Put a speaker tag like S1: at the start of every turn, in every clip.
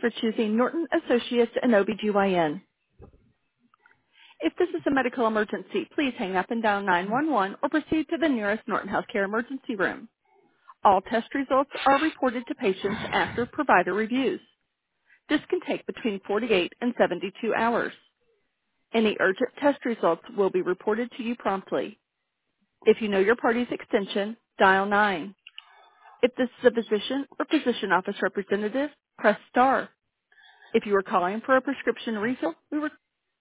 S1: for choosing Norton Associates and OBGYN. If this is a medical emergency, please hang up and dial 911 or proceed to the nearest Norton Healthcare emergency room. All test results are reported to patients after provider reviews. This can take between 48 and 72 hours. Any urgent test results will be reported to you promptly. If you know your party's extension, dial 9. If this is a physician or physician office representative, press star. If you are calling for a prescription refill, we were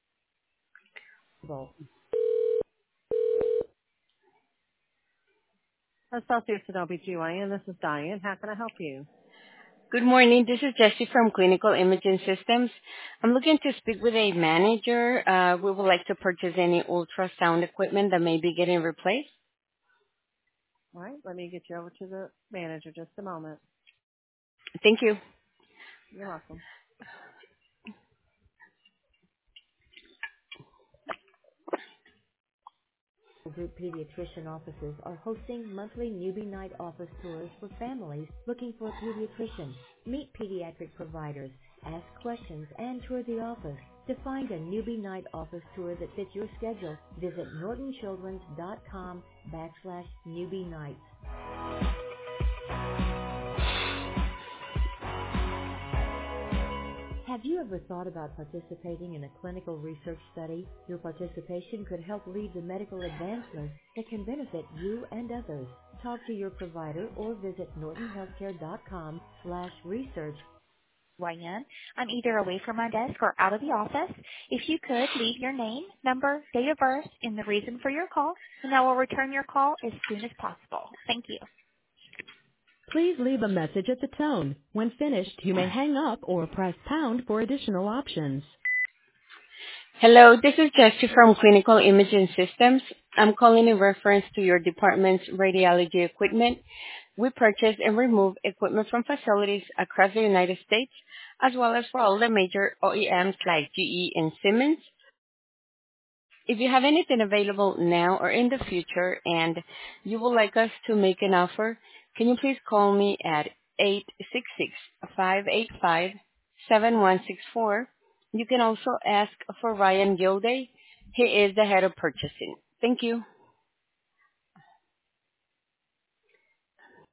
S1: Associates at OBGYN, this is Diane. How can I help you?
S2: Good morning. This is Jessie from Clinical Imaging Systems. I'm looking to speak with a manager. We would like to purchase any ultrasound equipment that may be getting replaced.
S1: All right, let me get you over to the manager just a moment.
S2: Thank you.
S1: You're welcome.
S3: Group pediatrician offices are hosting monthly newbie night office tours for families looking for a pediatrician. Meet pediatric providers, ask questions, and tour the office. To find a newbie night office tour that fits your schedule, visit nortonchildrens.com/newbie nights. Have you ever thought about participating in a clinical research study? Your participation could help lead to medical advancements that can benefit you and others. Talk to your provider or visit nortonhealthcare.com/research.
S4: Ryan, I'm either away from my desk or out of the office. If you could leave your name, number, date of birth, and the reason for your call, and I will return your call as soon as possible. Thank you.
S5: Please leave a message at the tone. When finished, you may hang up or press pound for additional options.
S2: Hello, this is Jessie from Clinical Imaging Systems. I'm calling in reference to your department's radiology equipment. We purchase and remove equipment from facilities across the United States, as well as for all the major OEMs like GE and Siemens. If you have anything available now or in the future and you would like us to make an offer, can you please call me at 866-585-7164. You can also ask for Ryan Gilday. He is the head of purchasing. Thank you.